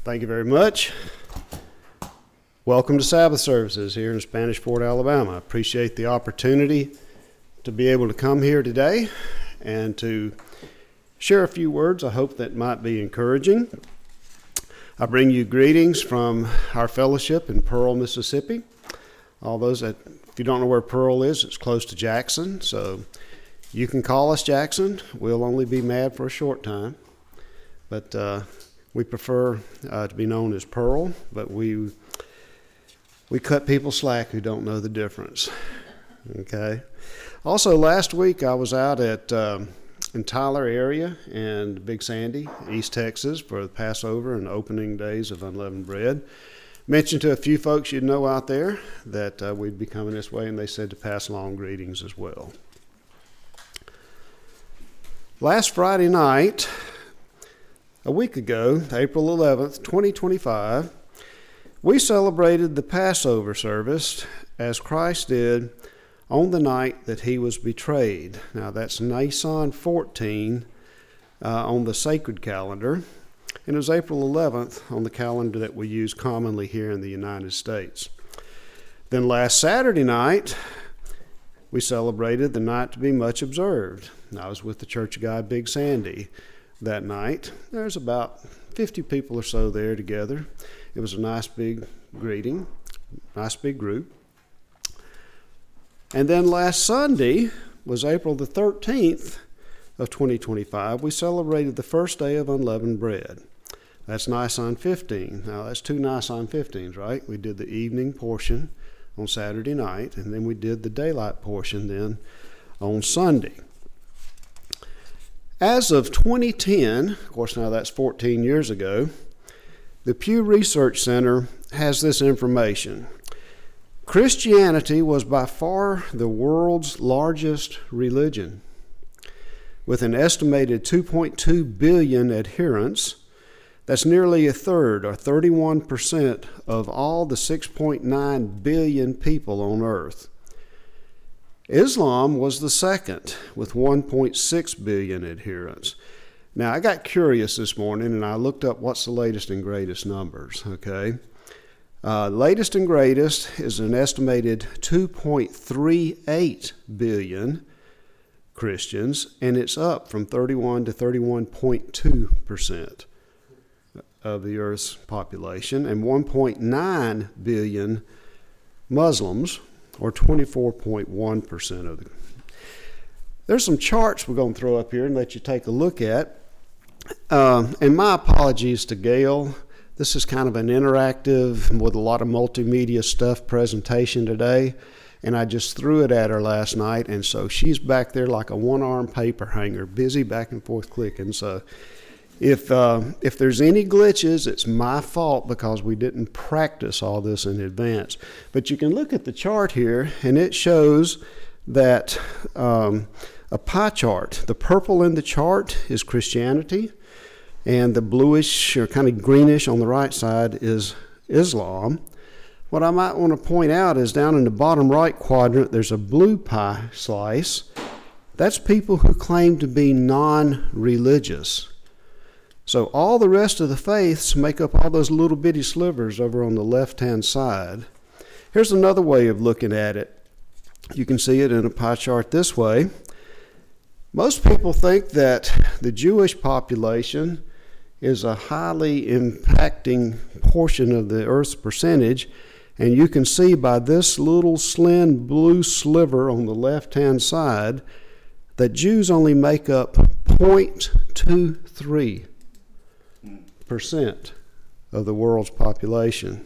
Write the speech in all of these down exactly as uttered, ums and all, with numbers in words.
Thank you very much. Welcome to Sabbath services here in Spanish Fort, Alabama. I appreciate the opportunity to be able to come here today and to share a few words I hope that might be encouraging. I bring you greetings from our fellowship in Pearl, Mississippi. All those that, if you don't know where Pearl is, it's close to Jackson, so you can call us Jackson. We'll only be mad for a short time, but uh, we prefer uh, to be known as Pearl, but we we cut people slack who don't know the difference. Okay. Also, last week I was out at um, in Tyler area and Big Sandy, East Texas, for the Passover and opening days of unleavened bread. Mentioned to a few folks you know out there that uh, we'd be coming this way, and they said to pass along greetings as well. Last Friday night, a week ago, April eleventh, twenty twenty-five, we celebrated the Passover service as Christ did on the night that he was betrayed. Now that's Nisan fourteen uh, on the sacred calendar, and it was April eleventh on the calendar that we use commonly here in the United States. Then last Saturday night, we celebrated the night to be much observed. I was with the Church of God Big Sandy that night. There's about fifty people or so there together. It was a nice big greeting, nice big group. And then last Sunday was April the thirteenth of twenty twenty-five. We celebrated the first day of unleavened bread. That's Nisan fifteen. Now that's two Nisan fifteens, right? We did the evening portion on Saturday night, and then we did the daylight portion then on Sunday. As of twenty ten, of course now that's fourteen years ago, the Pew Research Center has this information. Christianity was by far the world's largest religion, with an estimated two point two billion adherents. That's nearly a third, or thirty-one percent, of all the six point nine billion people on earth. Islam was the second, with one point six billion adherents. Now, I got curious this morning, and I looked up what's the latest and greatest numbers, okay? Uh, latest and greatest is an estimated two point three eight billion Christians, and it's up from thirty-one to thirty-one point two percent of the Earth's population, and one point nine billion Muslims, or twenty-four point one percent of the. There's some charts we're going to throw up here and let you take a look at. Uh, and my apologies to Gail. This is kind of an interactive, with a lot of multimedia stuff presentation today, and I just threw it at her last night, and so she's back there like a one-armed paper hanger, busy back and forth clicking. So if uh, if there's any glitches, it's my fault because we didn't practice all this in advance. But you can look at the chart here, and it shows that um, a pie chart. The purple in the chart is Christianity, and the bluish or kind of greenish on the right side is Islam. What I might want to point out is down in the bottom right quadrant, there's a blue pie slice. That's people who claim to be non-religious. So all the rest of the faiths make up all those little bitty slivers over on the left-hand side. Here's another way of looking at it. You can see it in a pie chart this way. Most people think that the Jewish population is a highly impacting portion of the Earth's percentage, and you can see by this little slim blue sliver on the left-hand side that Jews only make up zero point two three percent of the world's population.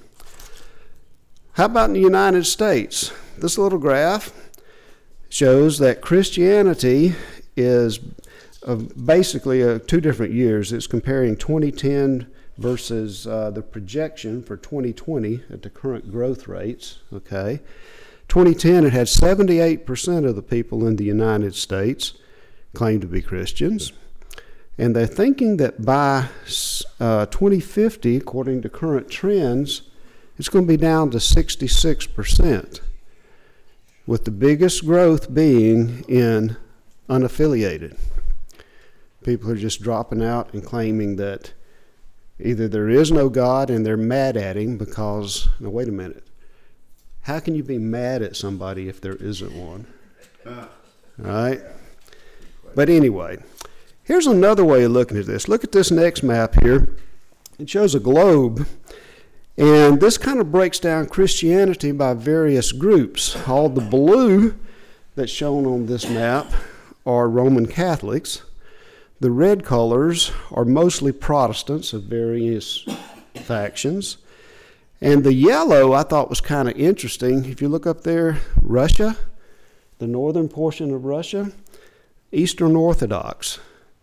How about in the United States? This little graph shows that Christianity is uh, basically uh, two different years. It's comparing twenty ten versus uh, the projection for twenty twenty at the current growth rates. Okay, twenty ten, it had seventy-eight percent of the people in the United States claim to be Christians. And they're thinking that by uh, twenty fifty, according to current trends, it's going to be down to sixty-six percent, with the biggest growth being in unaffiliated. People are just dropping out and claiming that Either there is no God and they're mad at him because, now wait a minute. How can you be mad at somebody if there isn't one? All right? But anyway, here's another way of looking at this. Look at this next map here. It shows a globe. And this kind of breaks down Christianity by various groups. All the blue that's shown on this map are Roman Catholics. The red colors are mostly Protestants of various factions. And the yellow I thought was kind of interesting. If you look up there, Russia, the northern portion of Russia, Eastern Orthodox.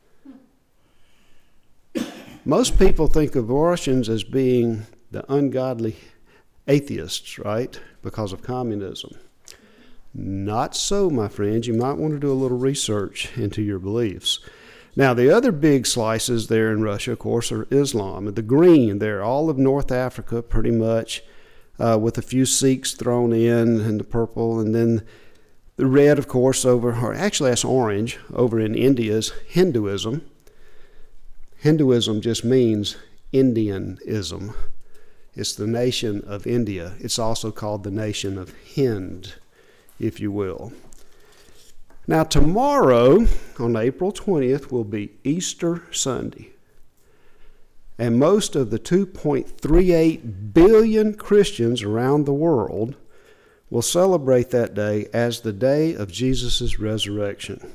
Most people think of Russians as being the ungodly atheists, right, because of communism. Not so, my friends. You might want to do a little research into your beliefs. Now, the other big slices there in Russia, of course, are Islam. The green there, all of North Africa pretty much, uh, with a few Sikhs thrown in, and the purple, and then the red, of course, over, or actually that's orange, over in India is Hinduism. Hinduism just means Indianism. It's the nation of India. It's also called the nation of Hind, if you will. Now, tomorrow, on April twentieth, will be Easter Sunday. And most of the two point three eight billion Christians around the world will celebrate that day as the day of Jesus' resurrection.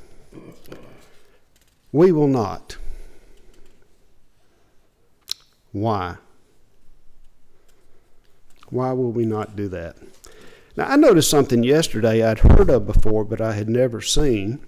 We will not. Why? Why will we not do that? Now, I noticed something yesterday I'd heard of before, but I had never seen.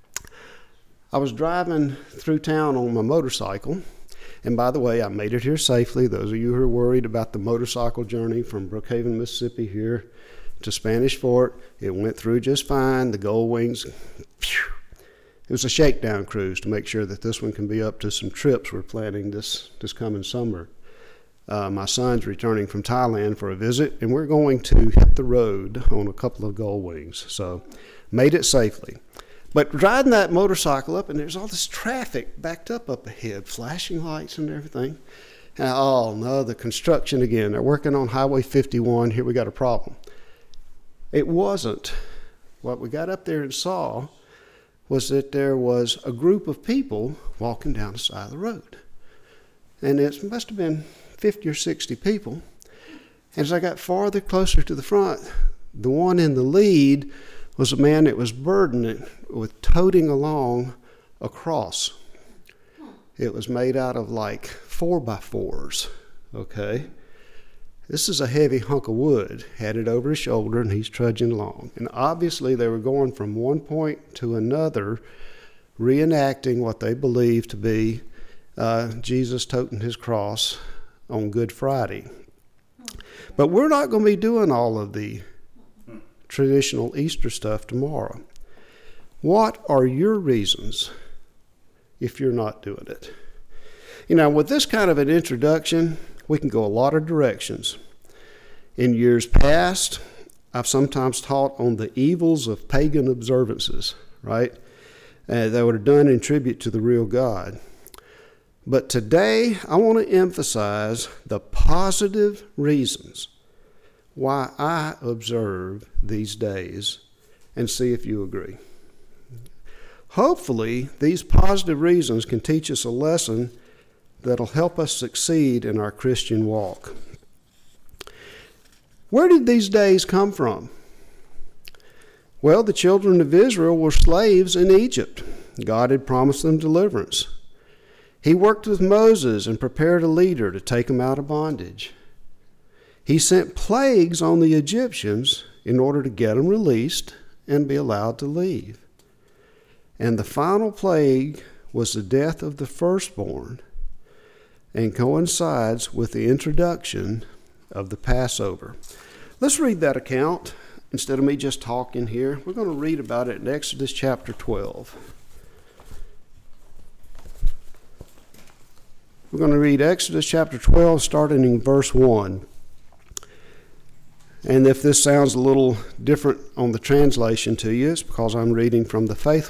I was driving through town on my motorcycle, and by the way, I made it here safely. Those of you who are worried about the motorcycle journey from Brookhaven, Mississippi here to Spanish Fort, it went through just fine. The Gold Wings, phew, it was a shakedown cruise to make sure that this one can be up to some trips we're planning this, this coming summer. Uh, my son's returning from Thailand for a visit, and we're going to hit the road on a couple of Gold Wings. So, made it safely. But riding that motorcycle up, and there's all this traffic backed up up ahead, flashing lights and everything. And I, oh, no, the construction again. They're working on Highway fifty-one. Here we got a problem. It wasn't. What we got up there and saw was that there was a group of people walking down the side of the road. And it must have been fifty or sixty people. And as I got farther closer to the front, the one in the lead was a man that was burdened with toting along a cross. It was made out of like four by fours, okay? This is a heavy hunk of wood, had it over his shoulder, and he's trudging along. And obviously they were going from one point to another, reenacting what they believed to be uh, Jesus toting his cross on Good Friday. But we're not going to be doing all of the traditional Easter stuff tomorrow. What are your reasons if you're not doing it? You know, with this kind of an introduction, we can go a lot of directions. In years past, I've sometimes taught on the evils of pagan observances, right? Uh, that were done in tribute to the real God. But today, I want to emphasize the positive reasons why I observe these days and see if you agree. Hopefully, these positive reasons can teach us a lesson that'll help us succeed in our Christian walk. Where did these days come from? Well, the children of Israel were slaves in Egypt. God had promised them deliverance. He worked with Moses and prepared a leader to take them out of bondage. He sent plagues on the Egyptians in order to get them released and be allowed to leave. And the final plague was the death of the firstborn and coincides with the introduction of the Passover. Let's read that account instead of me just talking here. We're going to read about it in Exodus chapter twelve. We're going to read Exodus chapter twelve, starting in verse one. And if this sounds a little different on the translation to you, it's because I'm reading from the Faithful Version. It's uh, my favorite go-to text.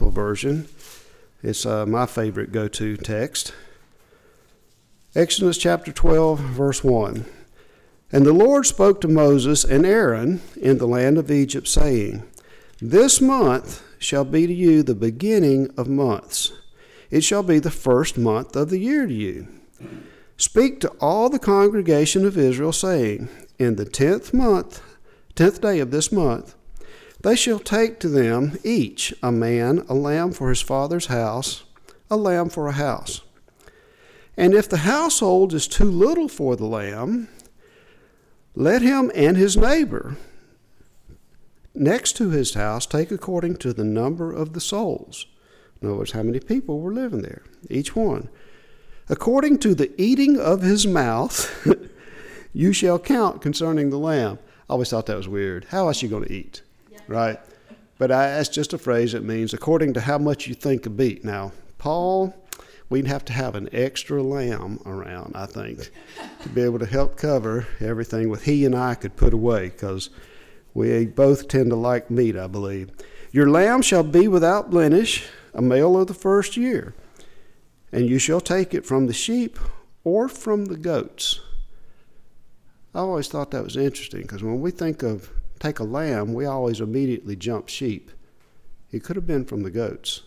Exodus chapter twelve, verse one. And the Lord spoke to Moses and Aaron in the land of Egypt, saying, This month shall be to you the beginning of months. It shall be the first month of the year to you. Speak to all the congregation of Israel, saying, In the tenth month, tenth day of this month, they shall take to them each a man a lamb for his father's house, a lamb for a house. And if the household is too little for the lamb, let him and his neighbor next to his house take according to the number of the souls. In other words, how many people were living there, each one. According to the eating of his mouth, you shall count concerning the lamb. I always thought that was weird. How else are you going to eat? Yeah. Right? But I, that's just a phrase that means according to how much you think a beat. Now, Paul, we'd have to have an extra lamb around, I think, to be able to help cover everything what he and I could put away, because we both tend to like meat, I believe. Your lamb shall be without blemish, a male of the first year, and you shall take it from the sheep or from the goats. I always thought that was interesting, because when we think of take a lamb, we always immediately jump sheep. It could have been from the goats.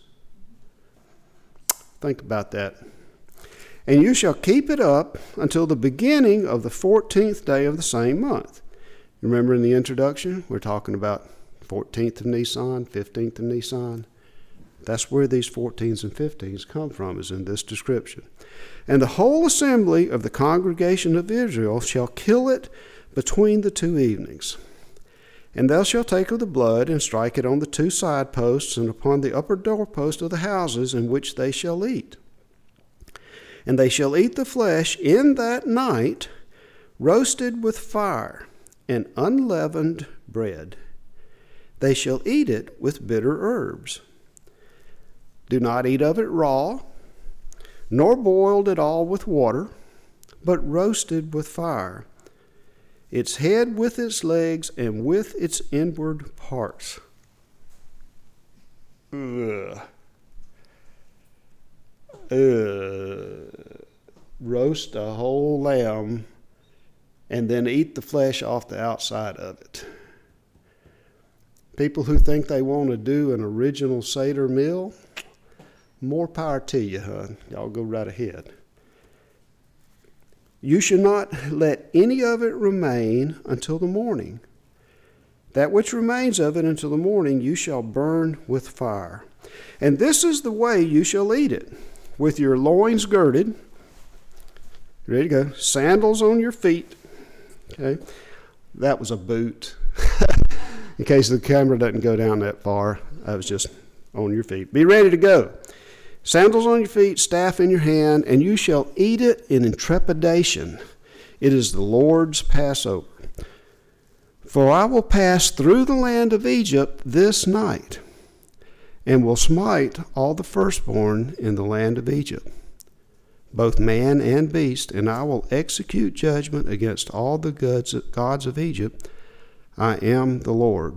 Think about that. And you shall keep it up until the beginning of the fourteenth day of the same month. Remember in the introduction, we're talking about fourteenth of Nisan, fifteenth of Nisan. That's where these fourteens and fifteens come from, is in this description. And the whole assembly of the congregation of Israel shall kill it between the two evenings. And thou shalt take of the blood and strike it on the two side posts and upon the upper doorpost of the houses in which they shall eat. And they shall eat the flesh in that night, roasted with fire and unleavened bread. They shall eat it with bitter herbs. Do not eat of it raw, nor boiled at all with water, but roasted with fire, its head with its legs and with its inward parts. Ugh. Ugh. Roast a whole lamb and then eat the flesh off the outside of it. People who think they want to do an original Seder meal, more power to you, hon. Y'all go right ahead. You shall not let any of it remain until the morning. That which remains of it until the morning you shall burn with fire. And this is the way you shall eat it, with your loins girded. Ready to go. Sandals on your feet. Okay. That was a boot. In case the camera doesn't go down that far, I was just on your feet. Be ready to go. Sandals on your feet, staff in your hand, and you shall eat it in trepidation. It is the Lord's Passover. For I will pass through the land of Egypt this night, and will smite all the firstborn in the land of Egypt, both man and beast, and I will execute judgment against all the gods of Egypt. I am the Lord.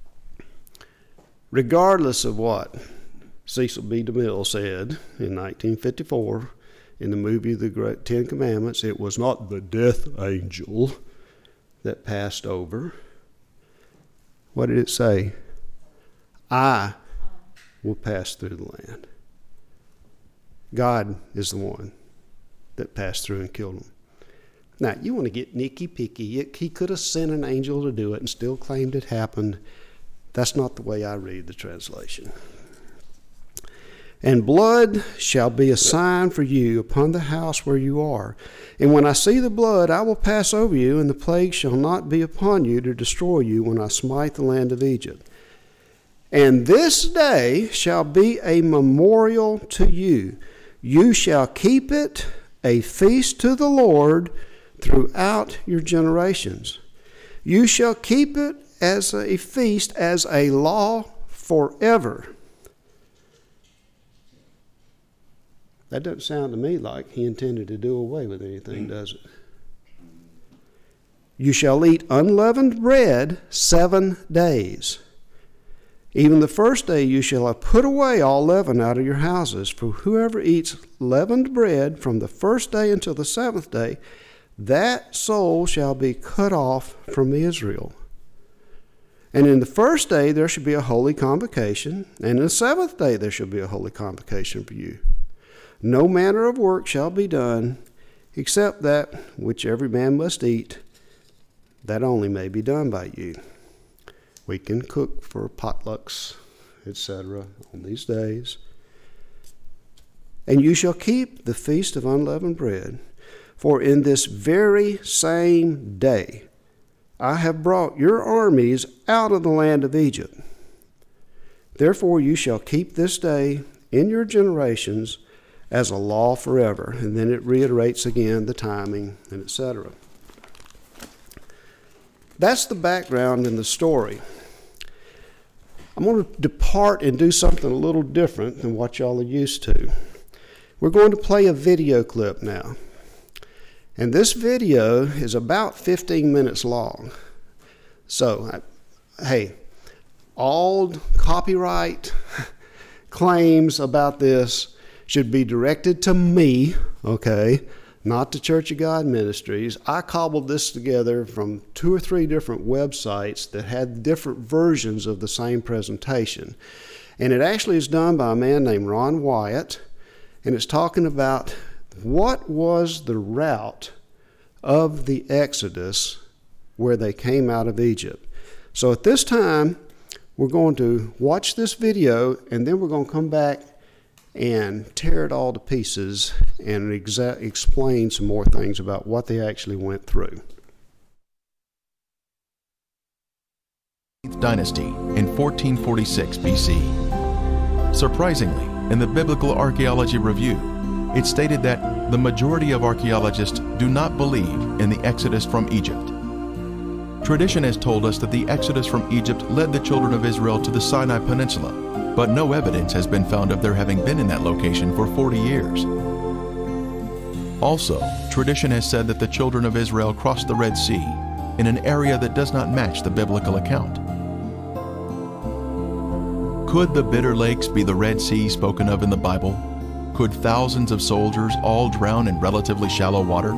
Regardless of what Cecil B. DeMille said in nineteen fifty-four in the movie The Great Ten Commandments, it was not the death angel that passed over. What did it say? I will pass through the land. God is the one that passed through and killed him. Now, you want to get nicky-picky. He could have sent an angel to do it and still claimed it happened. That's not the way I read the translation. And blood shall be a sign for you upon the house where you are. And when I see the blood, I will pass over you, and the plague shall not be upon you to destroy you when I smite the land of Egypt. And this day shall be a memorial to you. You shall keep it a feast to the Lord throughout your generations. You shall keep it as a feast, as a law forever. That doesn't sound to me like he intended to do away with anything, does it? You shall eat unleavened bread seven days. Even the first day you shall have put away all leaven out of your houses, for whoever eats leavened bread from the first day until the seventh day, that soul shall be cut off from Israel. And in the first day there shall be a holy convocation, and in the seventh day there shall be a holy convocation for you. No manner of work shall be done, except that which every man must eat, that only may be done by you. We can cook for potlucks, et cetera, on these days. And you shall keep the feast of unleavened bread, for in this very same day I have brought your armies out of the land of Egypt. Therefore you shall keep this day in your generations as a law forever. And then it reiterates again the timing, and et cetera. That's the background in the story. I'm going to depart and do something a little different than what y'all are used to. We're going to play a video clip now. And this video is about fifteen minutes long. So, hey, all copyright claims about this should be directed to me, okay, not to Church of God Ministries. I cobbled this together from two or three different websites that had different versions of the same presentation. And it actually is done by a man named Ron Wyatt, and it's talking about what was the route of the Exodus where they came out of Egypt. So at this time, we're going to watch this video, and then we're going to come back and tear it all to pieces and exa- explain some more things about what they actually went through. Dynasty in fourteen forty-six B C. Surprisingly, in the Biblical Archaeology Review, it stated that the majority of archaeologists do not believe in the Exodus from Egypt. Tradition has told us that the Exodus from Egypt led the children of Israel to the Sinai Peninsula, but no evidence has been found of their having been in that location for forty years. Also, tradition has said that the children of Israel crossed the Red Sea in an area that does not match the biblical account. Could the Bitter Lakes be the Red Sea spoken of in the Bible? Could thousands of soldiers all drown in relatively shallow water?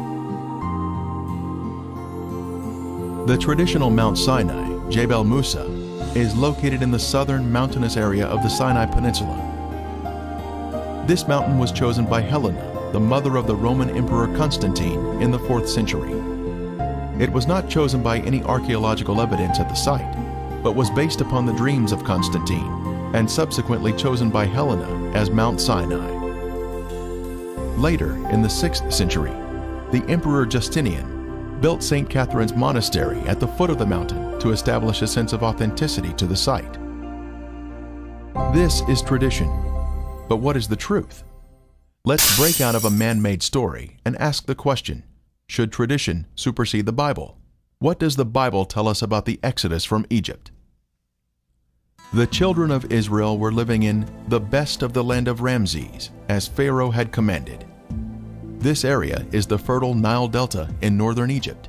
The traditional Mount Sinai, Jebel Musa, is located in the southern mountainous area of the Sinai Peninsula. This mountain was chosen by Helena, the mother of the Roman Emperor Constantine, in the fourth century. It was not chosen by any archaeological evidence at the site, but was based upon the dreams of Constantine, and subsequently chosen by Helena as Mount Sinai. Later, in the sixth century, the Emperor Justinian built Saint Catherine's Monastery at the foot of the mountain to establish a sense of authenticity to the site. This is tradition, but what is the truth? Let's break out of a man-made story and ask the question, should tradition supersede the Bible? What does the Bible tell us about the Exodus from Egypt? The children of Israel were living in the best of the land of Ramses, as Pharaoh had commanded. This area is the fertile Nile Delta in northern Egypt.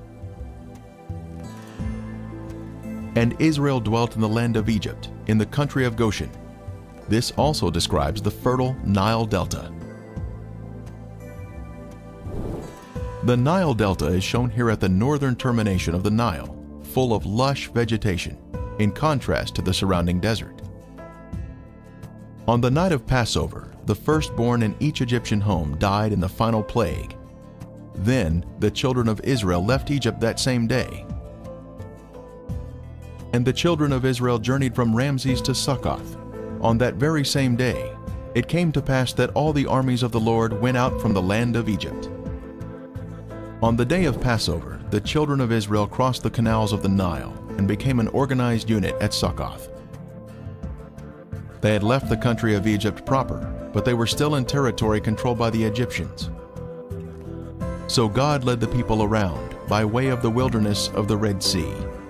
And Israel dwelt in the land of Egypt, in the country of Goshen. This also describes the fertile Nile Delta. The Nile Delta is shown here at the northern termination of the Nile, full of lush vegetation, in contrast to the surrounding desert. On the night of Passover, the firstborn in each Egyptian home died in the final plague. Then the children of Israel left Egypt that same day. And the children of Israel journeyed from Ramses to Succoth. On that very same day, it came to pass that all the armies of the Lord went out from the land of Egypt. On the day of Passover, the children of Israel crossed the canals of the Nile and became an organized unit at Succoth. They had left the country of Egypt proper, but they were still in territory controlled by the Egyptians. So God led the people around by way of the wilderness of the Red Sea.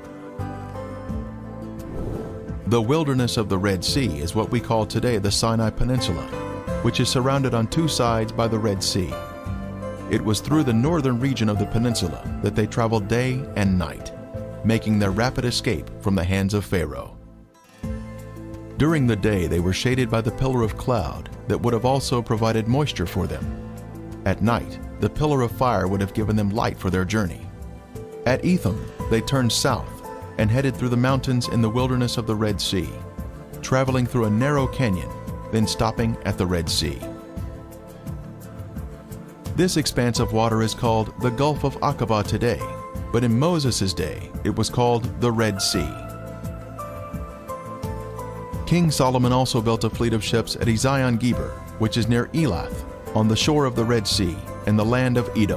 The wilderness of the Red Sea is what we call today the Sinai Peninsula, which is surrounded on two sides by the Red Sea. It was through the northern region of the peninsula that they traveled day and night, making their rapid escape from the hands of Pharaoh. During the day, they were shaded by the pillar of cloud that would have also provided moisture for them. At night, the pillar of fire would have given them light for their journey. At Etham, they turned south and headed through the mountains in the wilderness of the Red Sea, traveling through a narrow canyon, then stopping at the Red Sea. This expanse of water is called the Gulf of Aqaba today, but in Moses' day, it was called the Red Sea. King Solomon also built a fleet of ships at Ezion-Geber, which is near Elath, on the shore of the Red Sea, in the land of Edom.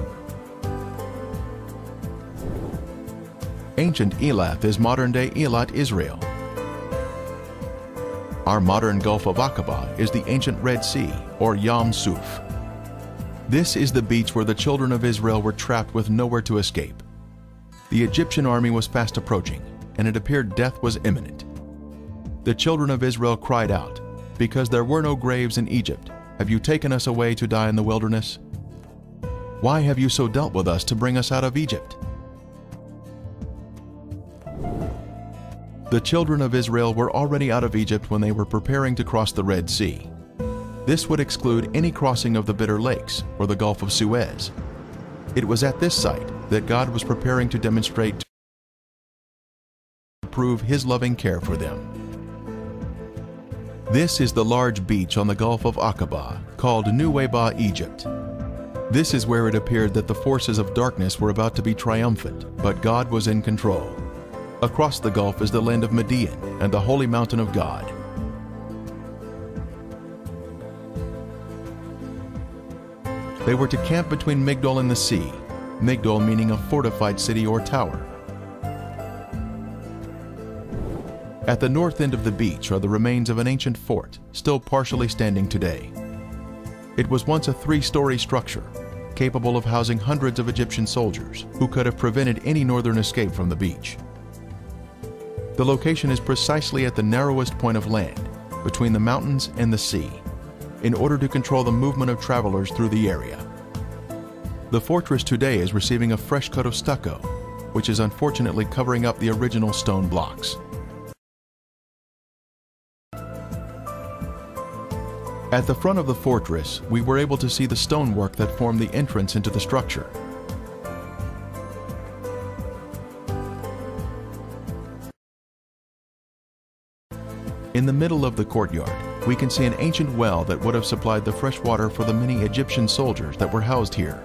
Ancient Elath is modern-day Eilat, Israel. Our modern Gulf of Aqaba is the ancient Red Sea, or Yam Suf. This is the beach where the children of Israel were trapped with nowhere to escape. The Egyptian army was fast approaching, and it appeared death was imminent. The children of Israel cried out, "Because there were no graves in Egypt, have you taken us away to die in the wilderness? Why have you so dealt with us to bring us out of Egypt?" The children of Israel were already out of Egypt when they were preparing to cross the Red Sea. This would exclude any crossing of the Bitter Lakes or the Gulf of Suez. It was at this site that God was preparing to demonstrate to prove His loving care for them. This is the large beach on the Gulf of Aqaba, called Nuweiba, Egypt. This is where it appeared that the forces of darkness were about to be triumphant, but God was in control. Across the Gulf is the land of Midian and the holy mountain of God. They were to camp between Migdol and the sea, Migdol meaning a fortified city or tower. At the north end of the beach are the remains of an ancient fort, still partially standing today. It was once a three-story structure, capable of housing hundreds of Egyptian soldiers who could have prevented any northern escape from the beach. The location is precisely at the narrowest point of land, between the mountains and the sea, in order to control the movement of travelers through the area. The fortress today is receiving a fresh coat of stucco, which is unfortunately covering up the original stone blocks. At the front of the fortress, we were able to see the stonework that formed the entrance into the structure. In the middle of the courtyard, we can see an ancient well that would have supplied the fresh water for the many Egyptian soldiers that were housed here.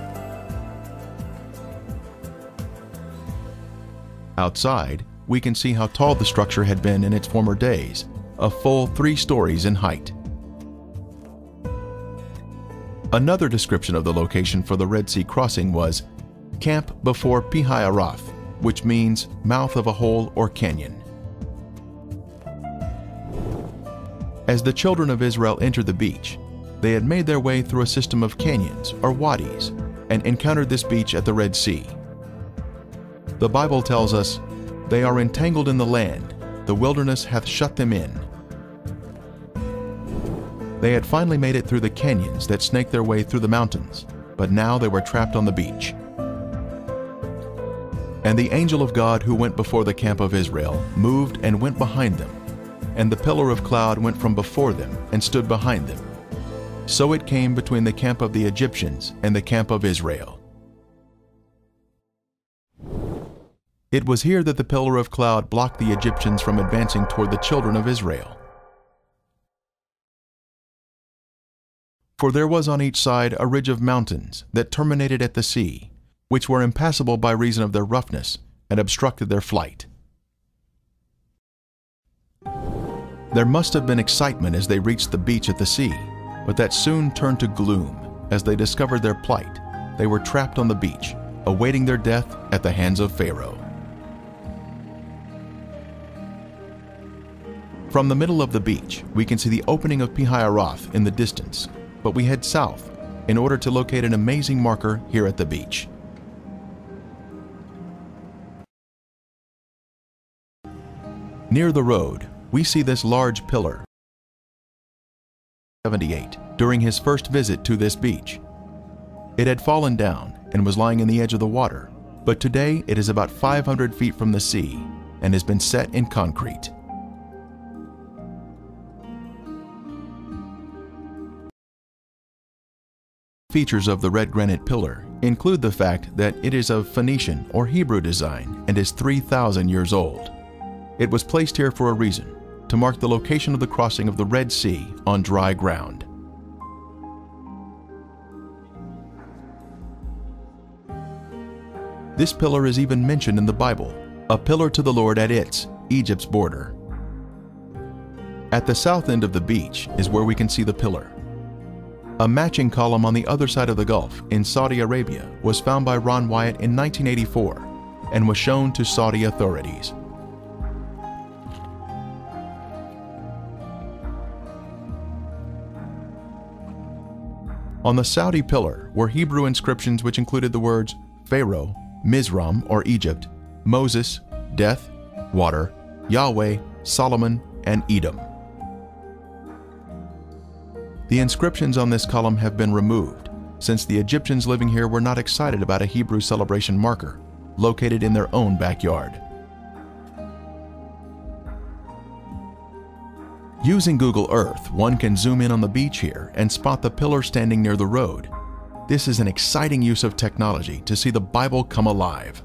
Outside, we can see how tall the structure had been in its former days, a full three stories in height. Another description of the location for the Red Sea crossing was Camp before Pi-Hahiroth, which means mouth of a hole or canyon. As the children of Israel entered the beach, they had made their way through a system of canyons or wadis and encountered this beach at the Red Sea. The Bible tells us, "They are entangled in the land, the wilderness hath shut them in." They had finally made it through the canyons that snake their way through the mountains, but now they were trapped on the beach. And the angel of God who went before the camp of Israel moved and went behind them, and the pillar of cloud went from before them and stood behind them. So it came between the camp of the Egyptians and the camp of Israel. It was here that the pillar of cloud blocked the Egyptians from advancing toward the children of Israel. For there was on each side a ridge of mountains that terminated at the sea, which were impassable by reason of their roughness and obstructed their flight. There must have been excitement as they reached the beach at the sea, but that soon turned to gloom as they discovered their plight. They were trapped on the beach, awaiting their death at the hands of Pharaoh. From the middle of the beach, we can see the opening of Pi-Hahiroth in the distance, but we head south in order to locate an amazing marker here at the beach. Near the road, we see this large pillar. seventy-eight during his first visit to this beach. It had fallen down and was lying in the edge of the water, but today it is about five hundred feet from the sea and has been set in concrete. Features of the red granite pillar include the fact that it is of Phoenician or Hebrew design and is three thousand years old. It was placed here for a reason, to mark the location of the crossing of the Red Sea on dry ground. This pillar is even mentioned in the Bible, a pillar to the Lord at Itz, Egypt's border. At the south end of the beach is where we can see the pillar. A matching column on the other side of the Gulf in Saudi Arabia was found by Ron Wyatt in nineteen eighty-four and was shown to Saudi authorities. On the Saudi pillar were Hebrew inscriptions which included the words Pharaoh, Mizraim or Egypt, Moses, death, water, Yahweh, Solomon, and Edom. The inscriptions on this column have been removed, since the Egyptians living here were not excited about a Hebrew celebration marker, located in their own backyard. Using Google Earth, one can zoom in on the beach here and spot the pillar standing near the road. This is an exciting use of technology to see the Bible come alive.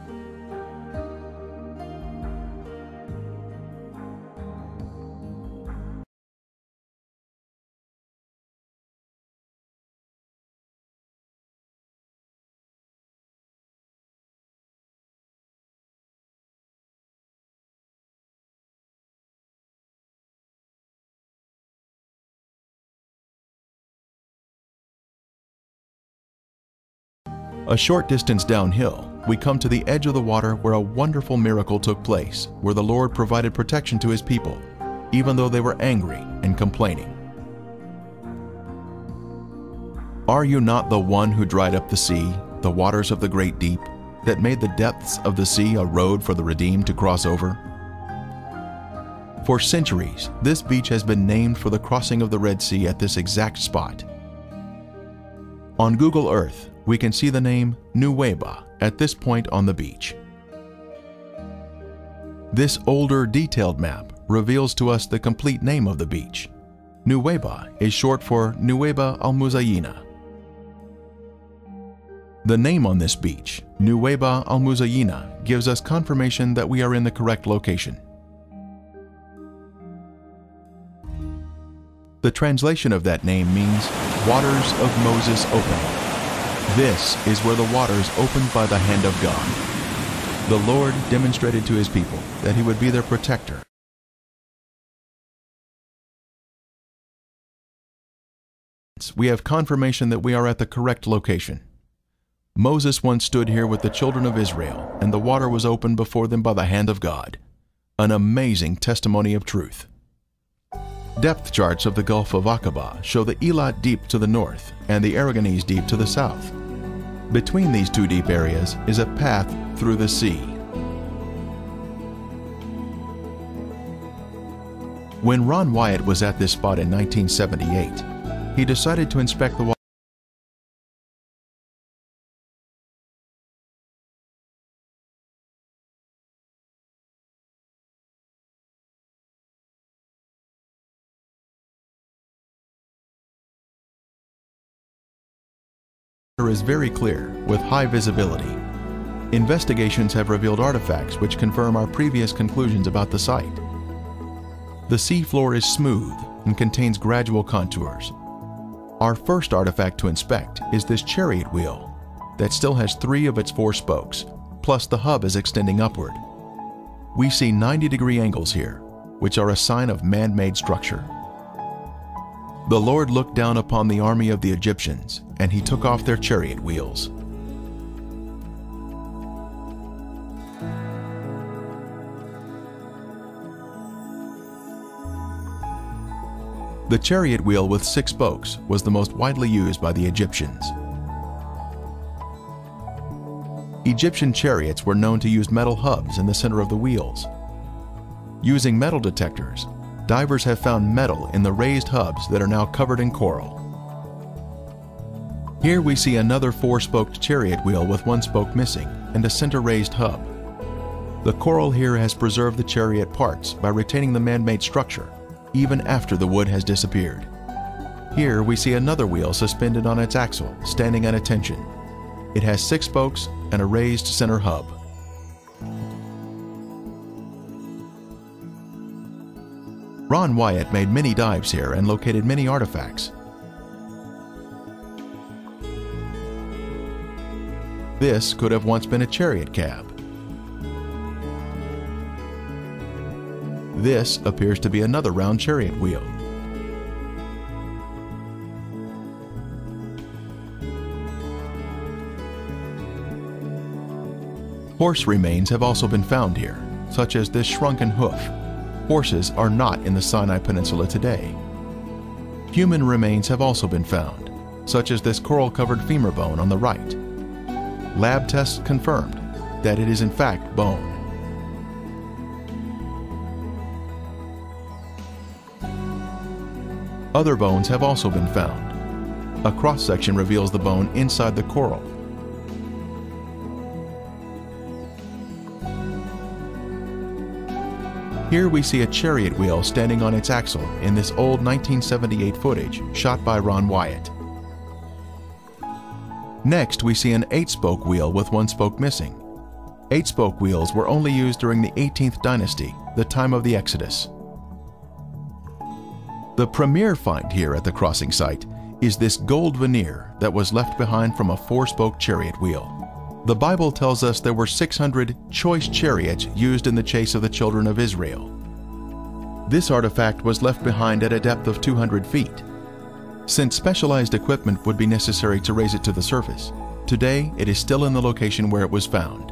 A short distance downhill, we come to the edge of the water where a wonderful miracle took place, where the Lord provided protection to His people, even though they were angry and complaining. Are you not the one who dried up the sea, the waters of the great deep, that made the depths of the sea a road for the redeemed to cross over? For centuries, this beach has been named for the crossing of the Red Sea at this exact spot. On Google Earth, we can see the name Nuweiba at this point on the beach. This older, detailed map reveals to us the complete name of the beach. Nuweiba is short for Nuweiba al-Muzayina. The name on this beach, Nuweiba al-Muzayina, gives us confirmation that we are in the correct location. The translation of that name means waters of Moses opening. This is where the waters opened by the hand of God. The Lord demonstrated to His people that He would be their protector. We have confirmation that we are at the correct location. Moses once stood here with the children of Israel, and the water was opened before them by the hand of God. An amazing testimony of truth. Depth charts of the Gulf of Aqaba show the Eilat Deep to the north and the Aragonese Deep to the south. Between these two deep areas is a path through the sea. When Ron Wyatt was at this spot in nineteen seventy-eight, he decided to inspect the water. Is very clear, with high visibility. Investigations have revealed artifacts which confirm our previous conclusions about the site. The seafloor is smooth and contains gradual contours. Our first artifact to inspect is this chariot wheel that still has three of its four spokes, plus the hub is extending upward. We see ninety degree angles here, which are a sign of man-made structure. The Lord looked down upon the army of the Egyptians, and He took off their chariot wheels. The chariot wheel with six spokes was the most widely used by the Egyptians. Egyptian chariots were known to use metal hubs in the center of the wheels. Using metal detectors, divers have found metal in the raised hubs that are now covered in coral. Here we see another four-spoked chariot wheel with one spoke missing and a center raised hub. The coral here has preserved the chariot parts by retaining the man-made structure, even after the wood has disappeared. Here we see another wheel suspended on its axle, standing at attention. It has six spokes and a raised center hub. Ron Wyatt made many dives here and located many artifacts. This could have once been a chariot cab. This appears to be another round chariot wheel. Horse remains have also been found here, such as this shrunken hoof. Horses are not in the Sinai Peninsula today. Human remains have also been found, such as this coral-covered femur bone on the right. Lab tests confirmed that it is in fact bone. Other bones have also been found. A cross-section reveals the bone inside the coral. Here we see a chariot wheel standing on its axle in this old nineteen seventy-eight footage shot by Ron Wyatt. Next, we see an eight-spoke wheel with one spoke missing. Eight-spoke wheels were only used during the eighteenth dynasty, the time of the Exodus. The premier find here at the crossing site is this gold veneer that was left behind from a four-spoke chariot wheel. The Bible tells us there were six hundred choice chariots used in the chase of the children of Israel. This artifact was left behind at a depth of two hundred feet. Since specialized equipment would be necessary to raise it to the surface, today it is still in the location where it was found.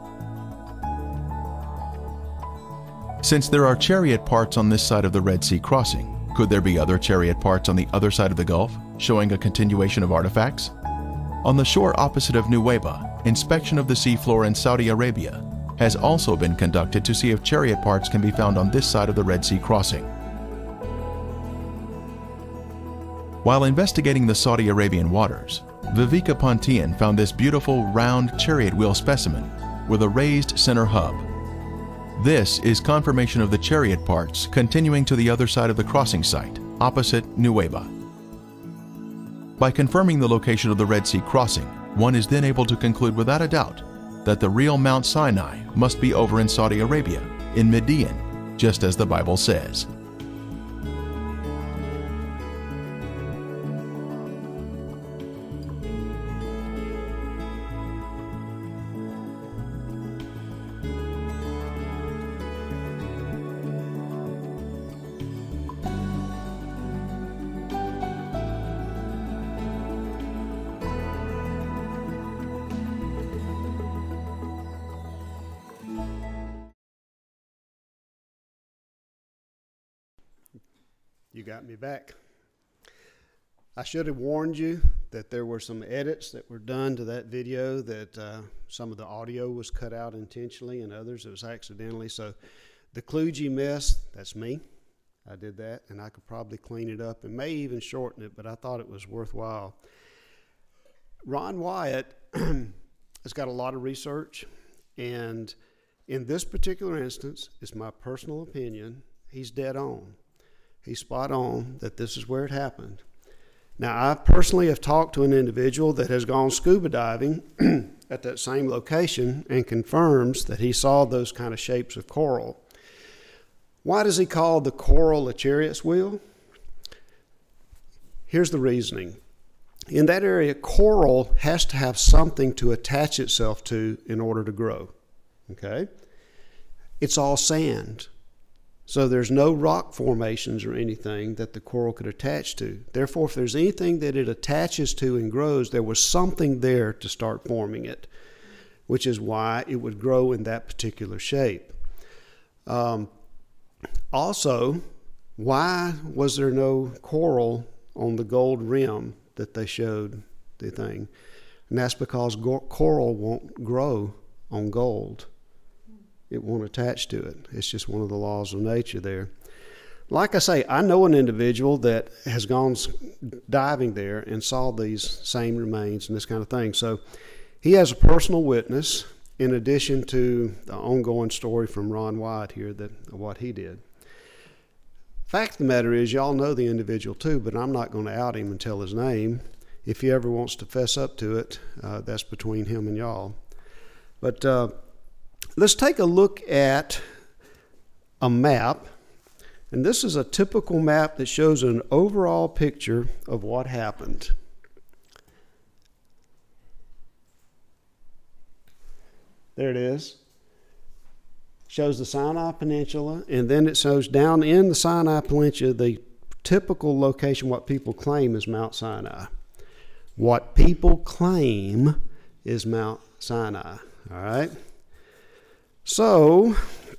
Since there are chariot parts on this side of the Red Sea crossing, could there be other chariot parts on the other side of the Gulf, showing a continuation of artifacts? On the shore opposite of Nuweiba, inspection of the seafloor in Saudi Arabia has also been conducted to see if chariot parts can be found on this side of the Red Sea crossing. While investigating the Saudi Arabian waters, Viveka Pontian found this beautiful round chariot wheel specimen with a raised center hub. This is confirmation of the chariot parts continuing to the other side of the crossing site, opposite Nuweiba. By confirming the location of the Red Sea crossing, one is then able to conclude without a doubt that the real Mount Sinai must be over in Saudi Arabia, in Midian, just as the Bible says. You got me back. I should have warned you that there were some edits that were done to that video, that uh, some of the audio was cut out intentionally and others it was accidentally. So the kludgy mess, that's me. I did that, and I could probably clean it up and may even shorten it, but I thought it was worthwhile. Ron Wyatt has got a lot of research, and in this particular instance, it's my personal opinion, he's dead on. He's spot on that this is where it happened. Now, I personally have talked to an individual that has gone scuba diving at that same location and confirms that he saw those kind of shapes of coral. Why does he call the coral a chariot's wheel? Here's the reasoning. In that area, coral has to have something to attach itself to in order to grow. Okay? It's all sand. So there's no rock formations or anything that the coral could attach to. Therefore, if there's anything that it attaches to and grows, there was something there to start forming it, which is why it would grow in that particular shape. Um, also, why was there no coral on the gold rim that they showed the thing? And that's because go- coral won't grow on gold. It won't attach to it. It's just one of the laws of nature there. Like I say, I know an individual that has gone diving there and saw these same remains and this kind of thing. So he has a personal witness in addition to the ongoing story from Ron Wyatt here, that what he did. Fact of the matter is, y'all know the individual too, but I'm not going to out him and tell his name. If he ever wants to fess up to it, uh, that's between him and y'all. But uh, let's take a look at a map. And this is a typical map that shows an overall picture of what happened. There it is. Shows the Sinai Peninsula, and then it shows down in the Sinai Peninsula the typical location, what people claim is Mount Sinai. What people claim is Mount Sinai. All right? So,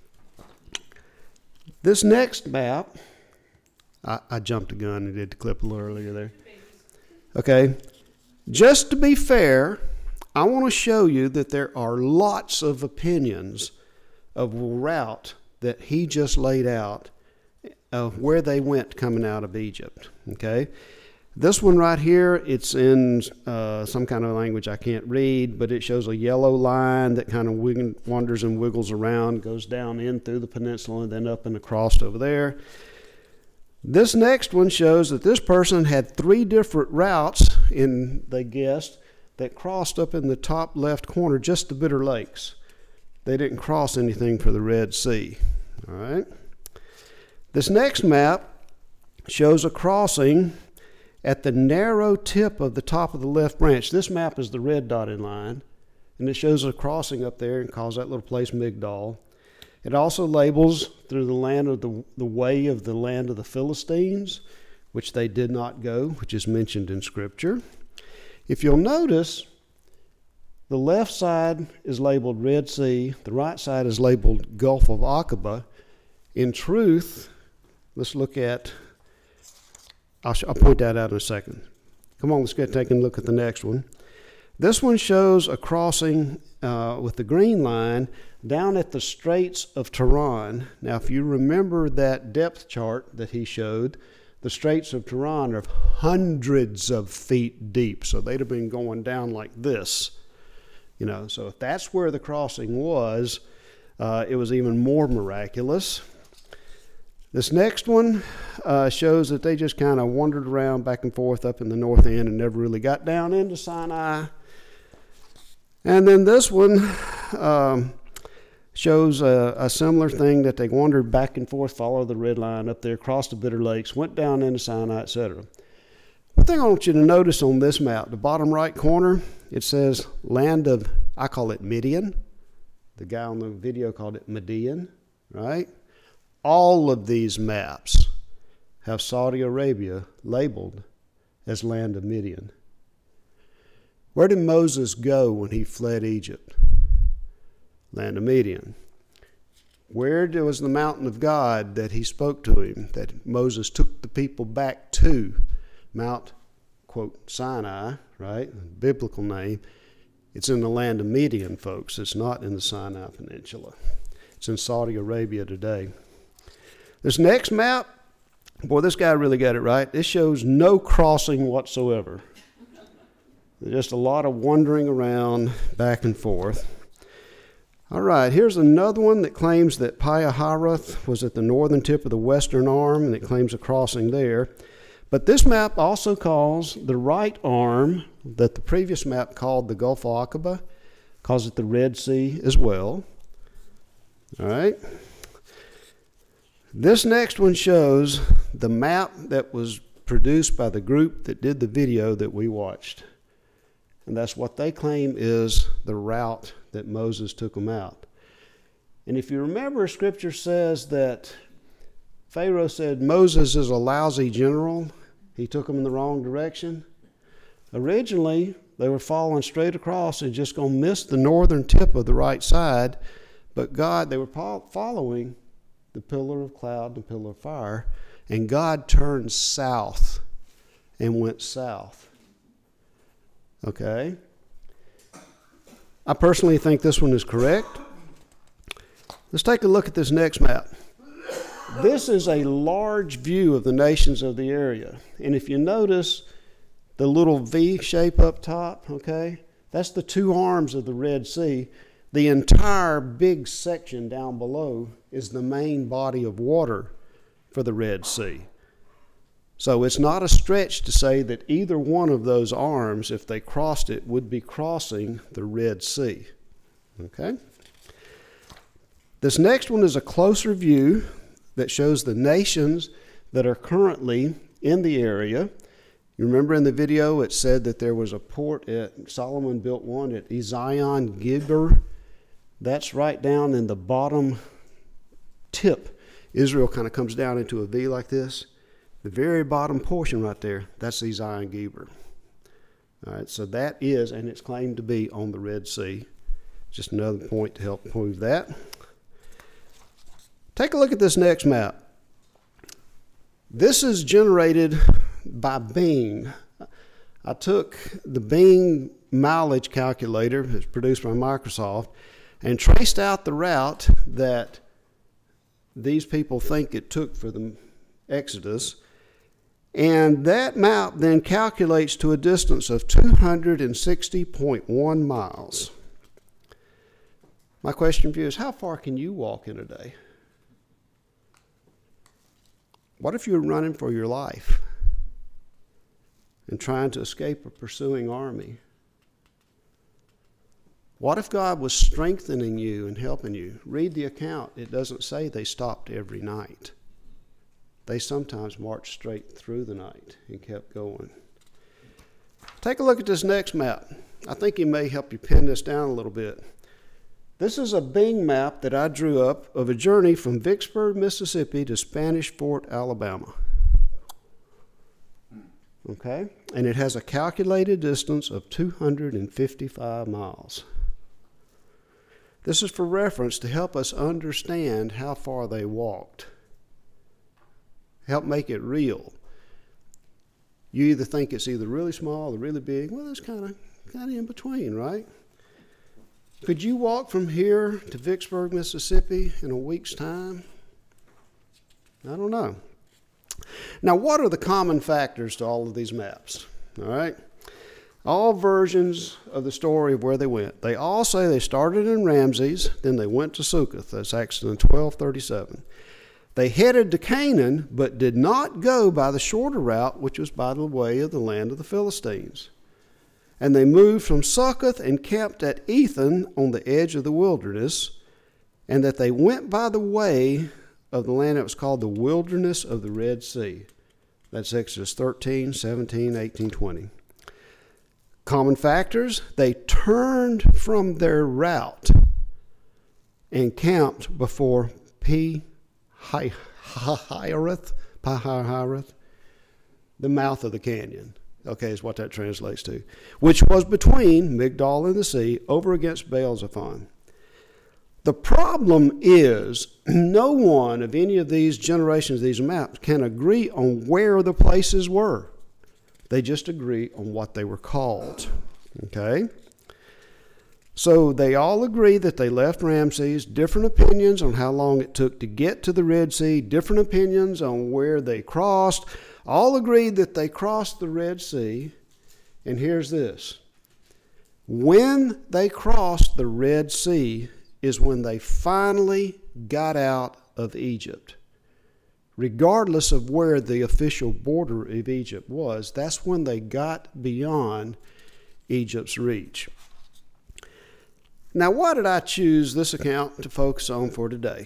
this next map, I, I jumped a gun and did the clip a little earlier there. Okay, just to be fair, I want to show you that there are lots of opinions of the route that he just laid out of where they went coming out of Egypt. Okay, this one right here, it's in uh, some kind of language I can't read, but it shows a yellow line that kind of wig- wanders and wiggles around, goes down in through the peninsula and then up and across over there. This next one shows that this person had three different routes, in they guessed, that crossed up in the top left corner, just the Bitter Lakes. They didn't cross anything for the Red Sea. All right. This next map shows a crossing at the narrow tip of the top of the left branch. This map is the red dotted line, and it shows a crossing up there and calls that little place Migdol. It also labels through the land of the, the way of the land of the Philistines, which they did not go, which is mentioned in Scripture. If you'll notice, the left side is labeled Red Sea, the right side is labeled Gulf of Aqaba. In truth, let's look at I'll, I'll point that out in a second. Come on, let's get take a look at the next one. This one shows a crossing uh, with the green line down at the Straits of Tiran. Now, if you remember that depth chart that he showed, the Straits of Tiran are hundreds of feet deep, so they'd have been going down like this. You know, so if that's where the crossing was, uh, it was even more miraculous. This next one uh, shows that they just kind of wandered around back and forth up in the north end and never really got down into Sinai. And then this one um, shows a, a similar thing, that they wandered back and forth, followed the red line up there, crossed the Bitter Lakes, went down into Sinai, et cetera. One thing I want you to notice on this map, the bottom right corner, it says land of, I call it Midian. The guy on the video called it Midian, right? All of these maps have Saudi Arabia labeled as land of Midian. Where did Moses go when he fled Egypt? Land of Midian. Where was the mountain of God that he spoke to him, that Moses took the people back to? Mount, quote, Sinai, right? Biblical name. It's in the land of Midian, folks. It's not in the Sinai Peninsula. It's in Saudi Arabia today. This next map, boy, this guy really got it right. This shows no crossing whatsoever. Just a lot of wandering around back and forth. All right, here's another one that claims that Pi-hahiroth was at the northern tip of the western arm, and it claims a crossing there. But this map also calls the right arm, that the previous map called the Gulf of Aqaba, calls it the Red Sea as well. All right. This next one shows the map that was produced by the group that did the video that we watched. And that's what they claim is the route that Moses took them out. And if you remember, Scripture says that Pharaoh said Moses is a lousy general. He took them in the wrong direction. Originally, they were following straight across and just going to miss the northern tip of the right side. But God, they were following the pillar of cloud and pillar of fire, and God turned south and went south. Okay? I personally think this one is correct. Let's take a look at this next map. This is a large view of the nations of the area. And if you notice the little V shape up top, okay, that's the two arms of the Red Sea. The entire big section down below is the main body of water for the Red Sea. So it's not a stretch to say that either one of those arms, if they crossed it, would be crossing the Red Sea. Okay? This next one is a closer view that shows the nations that are currently in the area. You remember in the video it said that there was a port at, Solomon built one at Ezion Geber. That's right down in the bottom tip. Israel kind of comes down into a V like this. The very bottom portion right there, that's Ezion Geber. All right, so that is, and it's claimed to be on the Red Sea. Just another point to help prove that. Take a look at this next map. This is generated by Bing. I took the Bing mileage calculator, it's produced by Microsoft, and traced out the route that these people think it took for the Exodus. And that map then calculates to a distance of two hundred sixty point one miles. My question for you is, how far can you walk in a day? What if you're running for your life and trying to escape a pursuing army? What if God was strengthening you and helping you? Read the account. It doesn't say they stopped every night. They sometimes marched straight through the night and kept going. Take a look at this next map. I think it may help you pin this down a little bit. This is a Bing map that I drew up of a journey from Vicksburg, Mississippi to Spanish Fort, Alabama. Okay? And it has a calculated distance of two hundred fifty-five miles. This is for reference to help us understand how far they walked. Help make it real. You either think it's either really small or really big. Well, it's kind of kind of in between, right? Could you walk from here to Vicksburg, Mississippi in a week's time? I don't know. Now, what are the common factors to all of these maps? All right. All versions of the story of where they went. They all say they started in Ramses, then they went to Succoth. That's Exodus twelve thirty-seven. They headed to Canaan, but did not go by the shorter route, which was by the way of the land of the Philistines. And they moved from Succoth and camped at Ethan on the edge of the wilderness, and that they went by the way of the land that was called the wilderness of the Red Sea. That's Exodus thirteen, seventeen, eighteen, twenty. Common factors, they turned from their route and camped before Pi Hahiroth, Pi-hahiroth, the mouth of the canyon. Okay, is what that translates to. Which was between Migdol and the sea, over against Baal-zephon. The problem is, no one of any of these generations, these maps, can agree on where the places were. They just agree on what they were called. Okay? So they all agree that they left Ramses, different opinions on how long it took to get to the Red Sea, different opinions on where they crossed, all agreed that they crossed the Red Sea. And here's this. When they crossed the Red Sea is when they finally got out of Egypt. Regardless of where the official border of Egypt was, that's when they got beyond Egypt's reach. Now, why did I choose this account to focus on for today?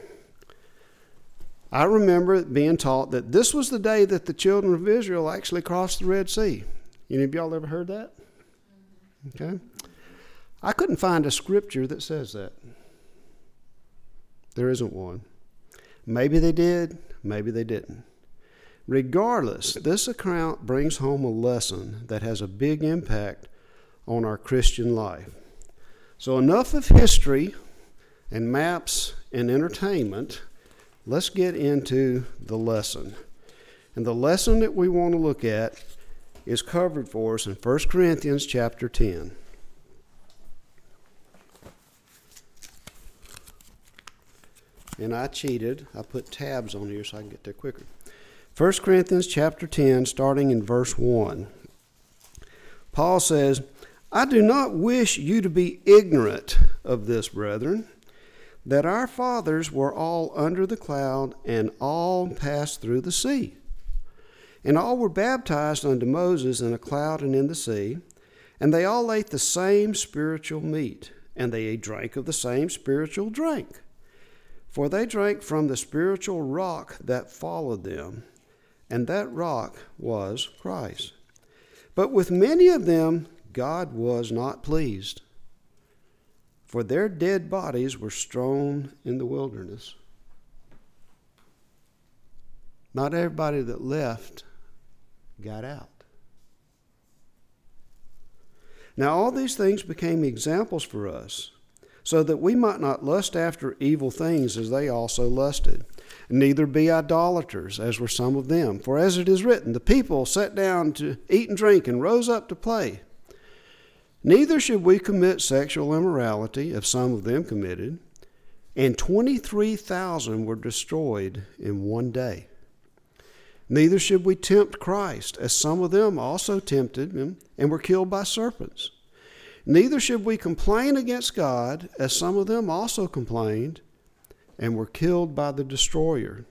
I remember being taught that this was the day that the children of Israel actually crossed the Red Sea. Any of y'all ever heard that? Okay. I couldn't find a scripture that says that. There isn't one. Maybe they did, maybe they didn't. Regardless, this account brings home a lesson that has a big impact on our Christian life. So enough of history and maps and entertainment. Let's get into the lesson. And the lesson that we want to look at is covered for us in First Corinthians chapter ten. And I cheated. I put tabs on here so I can get there quicker. First Corinthians chapter ten, starting in verse one. Paul says, I do not wish you to be ignorant of this, brethren, that our fathers were all under the cloud, and all passed through the sea. And all were baptized unto Moses in a cloud and in the sea, and they all ate the same spiritual meat, and they drank of the same spiritual drink. For they drank from the spiritual rock that followed them, and that rock was Christ. But with many of them God was not pleased, for their dead bodies were strewn in the wilderness. Not everybody that left got out. Now all these things became examples for us, so that we might not lust after evil things as they also lusted. Neither be idolaters, as were some of them. For as it is written, the people sat down to eat and drink and rose up to play. Neither should we commit sexual immorality, as some of them committed, and twenty-three thousand were destroyed in one day. Neither should we tempt Christ, as some of them also tempted him and were killed by serpents. Neither should we complain against God, as some of them also complained and were killed by the destroyer.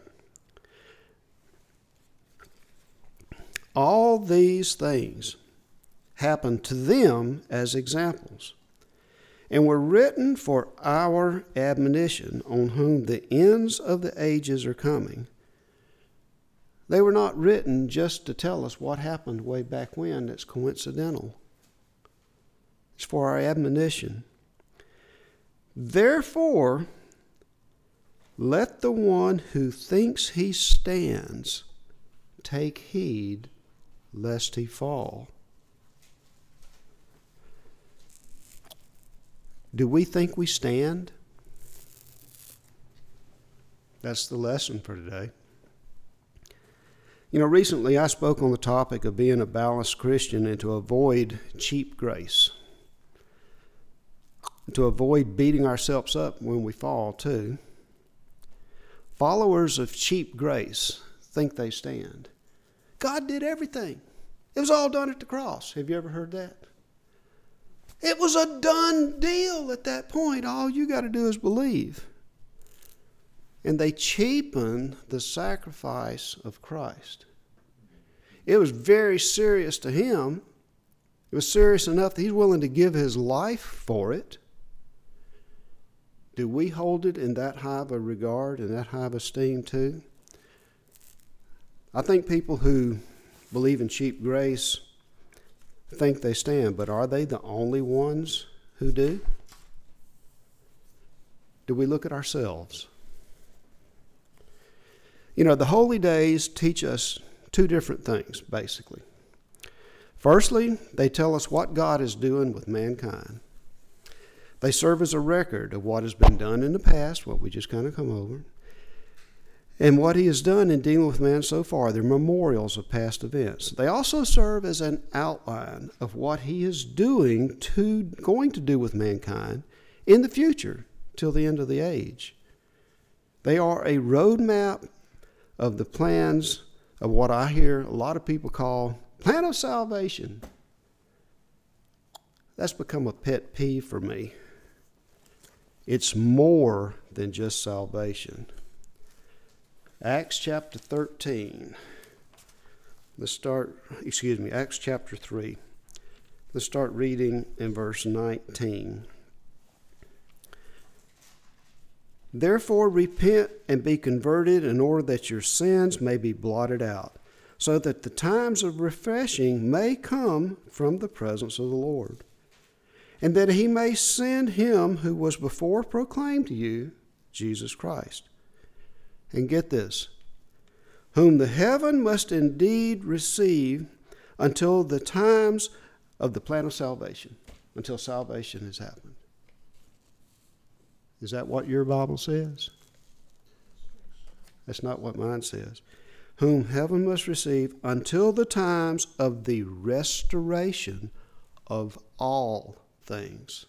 All these things happened to them as examples, and were written for our admonition, on whom the ends of the ages are coming. They were not written just to tell us what happened way back when that's coincidental. It's for our admonition. Therefore, let the one who thinks he stands take heed lest he fall. Do we think we stand? That's the lesson for today. You know, recently I spoke on the topic of being a balanced Christian and to avoid cheap grace. To avoid beating ourselves up when we fall, too. Followers of cheap grace think they stand. God did everything. It was all done at the cross. Have you ever heard that? It was a done deal at that point. All you got to do is believe. And they cheapen the sacrifice of Christ. It was very serious to him. It was serious enough that he's willing to give his life for it. Do we hold it in that high of a regard and that high of esteem too? I think people who believe in cheap grace think they stand, but are they the only ones who do? Do we look at ourselves? You know, the holy days teach us two different things, basically. Firstly, they tell us what God is doing with mankind. They serve as a record of what has been done in the past, what we just kind of come over, and what he has done in dealing with man so far. They're memorials of past events. They also serve as an outline of what he is doing to, going to do with mankind in the future till the end of the age. They are a roadmap of the plans of what I hear a lot of people call plan of salvation. That's become a pet peeve for me. It's more than just salvation. Acts chapter thirteen. Let's start, excuse me, Acts chapter three. Let's start reading in verse nineteen. Therefore repent and be converted, in order that your sins may be blotted out, so that the times of refreshing may come from the presence of the Lord, and that he may send him who was before proclaimed to you, Jesus Christ. And get this, whom the heaven must indeed receive until the times of the plan of salvation, until salvation has happened. Is that what your Bible says? That's not what mine says. Whom heaven must receive until the times of the restoration of all things.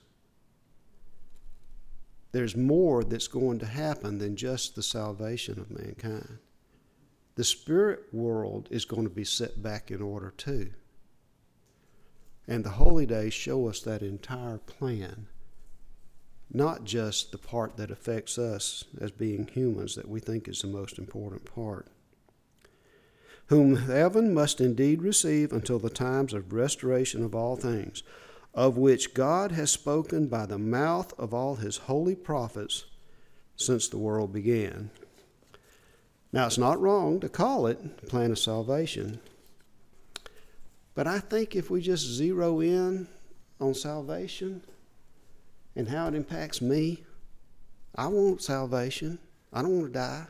There's more that's going to happen than just the salvation of mankind. The spirit world is going to be set back in order too. And the holy days show us that entire plan not just the part that affects us as being humans that we think is the most important part. Whom heaven must indeed receive until the times of restoration of all things, of which God has spoken by the mouth of all his holy prophets since the world began. Now, it's not wrong to call it plan of salvation, but I think if we just zero in on salvation and how it impacts me, I want salvation. I don't want to die.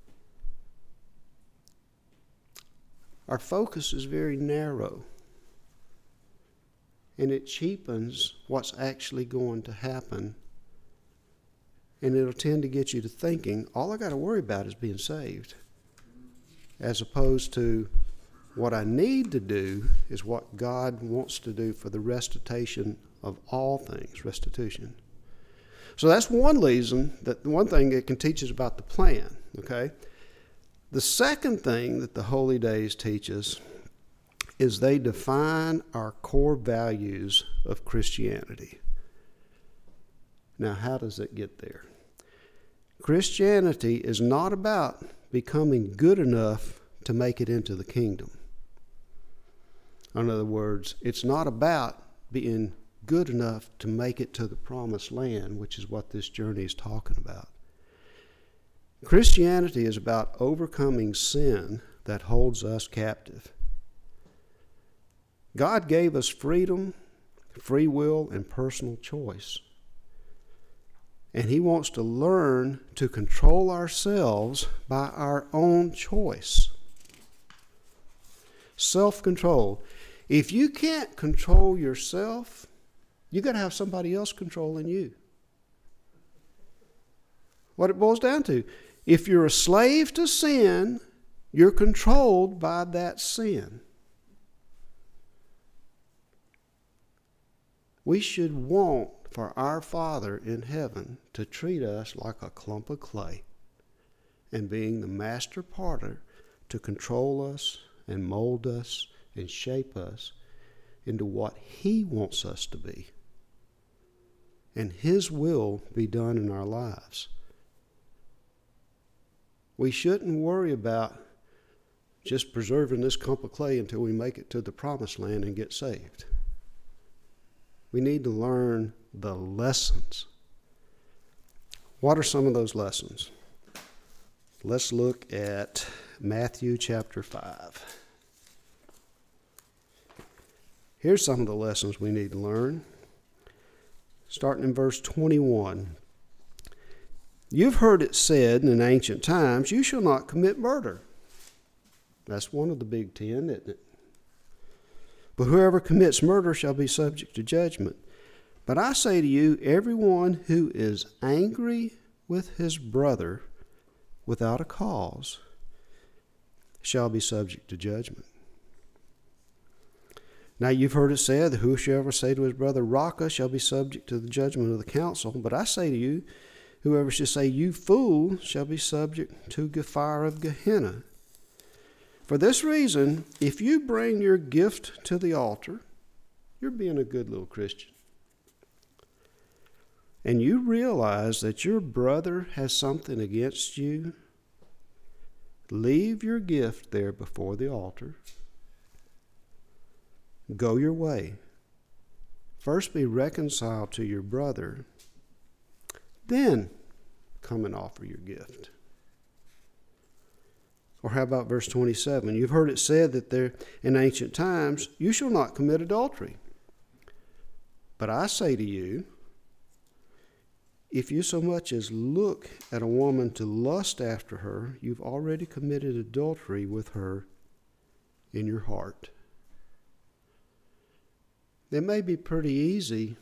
Our focus is very narrow, and it cheapens what's actually going to happen, and it'll tend to get you to thinking, all I got to worry about is being saved, as opposed to what I need to do is what God wants to do for the restitution of all things, restitution. So that's one reason, that one thing it can teach us about the plan, okay? The second thing that the holy days teach us is they define our core values of Christianity. Now, how does it get there? Christianity is not about becoming good enough to make it into the kingdom. In other words, it's not about being good enough to make it to the promised land, which is what this journey is talking about. Christianity is about overcoming sin that holds us captive. God gave us freedom, free will, and personal choice. And he wants to learn to control ourselves by our own choice. Self-control. If you can't control yourself, you got to have somebody else controlling you. What it boils down to, if you're a slave to sin, you're controlled by that sin. We should want for our Father in heaven to treat us like a clump of clay, and being the master potter to control us and mold us and shape us into what he wants us to be, and his will be done in our lives. We shouldn't worry about just preserving this clump of clay until we make it to the promised land and get saved. We need to learn the lessons. What are some of those lessons? Let's look at Matthew chapter five. Here's some of the lessons we need to learn. Starting in verse twenty-one. You've heard it said in ancient times, you shall not commit murder. That's one of the big ten, isn't it? But whoever commits murder shall be subject to judgment. But I say to you, everyone who is angry with his brother without a cause shall be subject to judgment. Now you've heard it said that whosoever say to his brother, Raca, shall be subject to the judgment of the council. But I say to you, whoever shall say, you fool, shall be subject to the fire of Gehenna. For this reason, if you bring your gift to the altar, you're being a good little Christian, and you realize that your brother has something against you, leave your gift there before the altar. Go your way. First be reconciled to your brother, then come and offer your gift. Or how about verse twenty-seven? You've heard it said that there in ancient times, you shall not commit adultery. But I say to you, if you so much as look at a woman to lust after her, you've already committed adultery with her in your heart. It may be pretty easy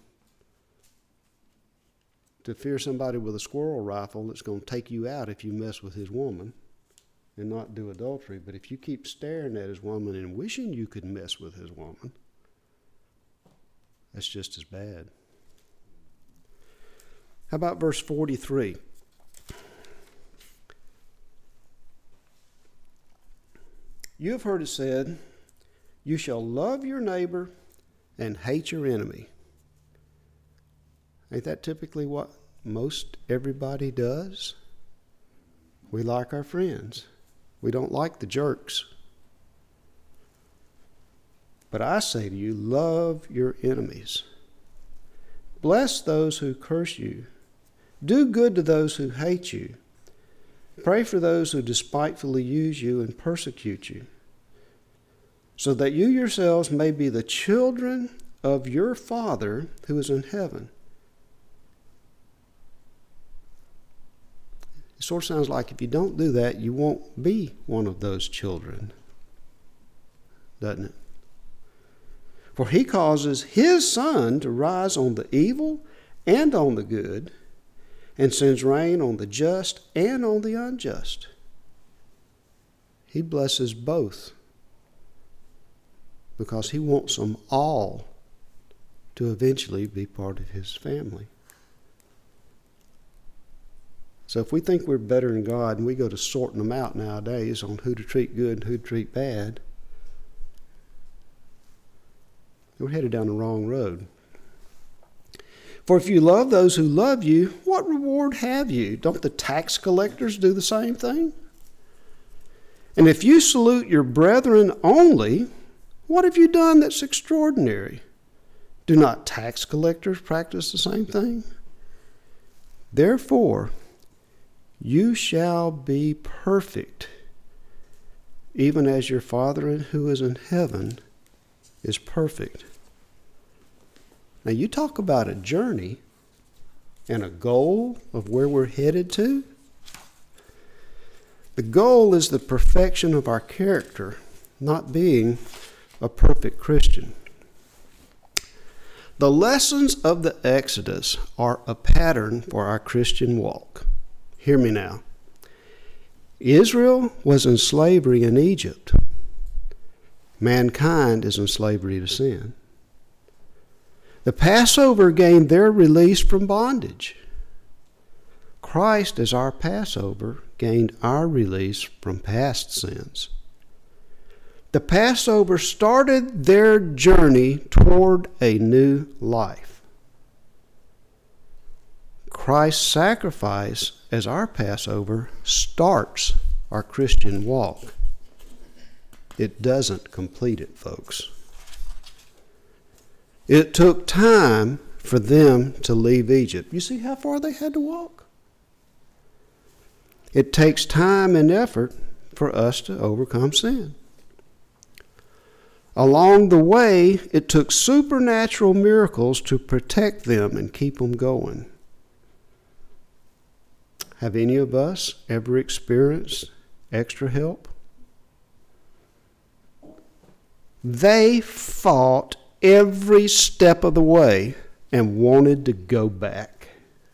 to fear somebody with a squirrel rifle that's going to take you out if you mess with his woman and not do adultery. But if you keep staring at his woman and wishing you could mess with his woman, that's just as bad. How about verse forty-three? You have heard it said, you shall love your neighbor and hate your enemy. Ain't that typically what most everybody does. We like our friends. We don't like the jerks. But I say to you, love your enemies. Bless those who curse you. Do good to those who hate you. Pray for those who despitefully use you and persecute you, so that you yourselves may be the children of your Father who is in heaven. It sort of sounds like if you don't do that, you won't be one of those children, doesn't it? For he causes his sun to rise on the evil and on the good, and sends rain on the just and on the unjust. He blesses both because he wants them all to eventually be part of his family. So if we think we're better than God and we go to sorting them out nowadays on who to treat good and who to treat bad, we're headed down the wrong road. For if you love those who love you, what reward have you? Don't the tax collectors do the same thing? And if you salute your brethren only, what have you done that's extraordinary? Do not tax collectors practice the same thing? Therefore, you shall be perfect, even as your Father who is in heaven is perfect. Now, you talk about a journey and a goal of where we're headed to. The goal is the perfection of our character, not being a perfect Christian. The lessons of the Exodus are a pattern for our Christian walk. Hear me now. Israel was in slavery in Egypt. Mankind is in slavery to sin. The Passover gained their release from bondage. Christ, as our Passover, gained our release from past sins. The Passover started their journey toward a new life. Christ's sacrifice as our Passover starts our Christian walk. It doesn't complete it, folks. It took time for them to leave Egypt. You see how far they had to walk? It takes time and effort for us to overcome sin. Along the way, it took supernatural miracles to protect them and keep them going. Have any of us ever experienced extra help? They fought every step of the way and wanted to go back.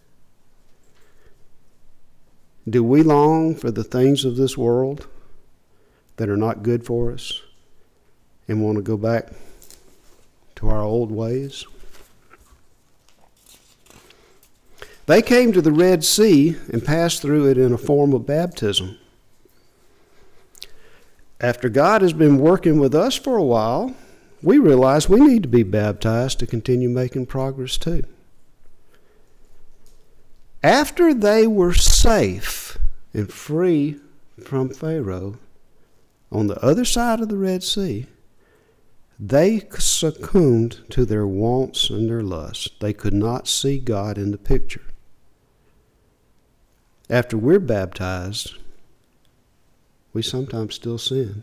Do we long for the things of this world that are not good for us and want to go back to our old ways? They came to the Red Sea and passed through it in a form of baptism. After God has been working with us for a while, we realize we need to be baptized to continue making progress too. After they were safe and free from Pharaoh on the other side of the Red Sea, they succumbed to their wants and their lusts. They could not see God in the picture. After we're baptized, we sometimes still sin.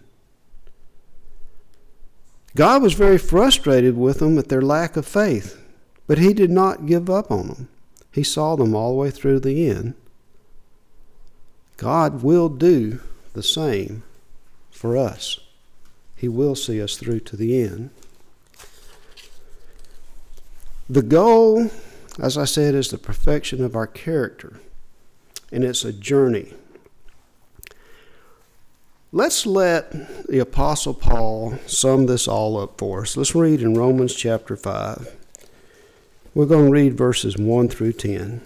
God was very frustrated with them at their lack of faith, but he did not give up on them. He saw them all the way through the end. God will do the same for us. He will see us through to the end. The goal, as I said, is the perfection of our character, and it's a journey. Let's let the Apostle Paul sum this all up for us. Let's read in Romans chapter five. We're going to read verses one through ten.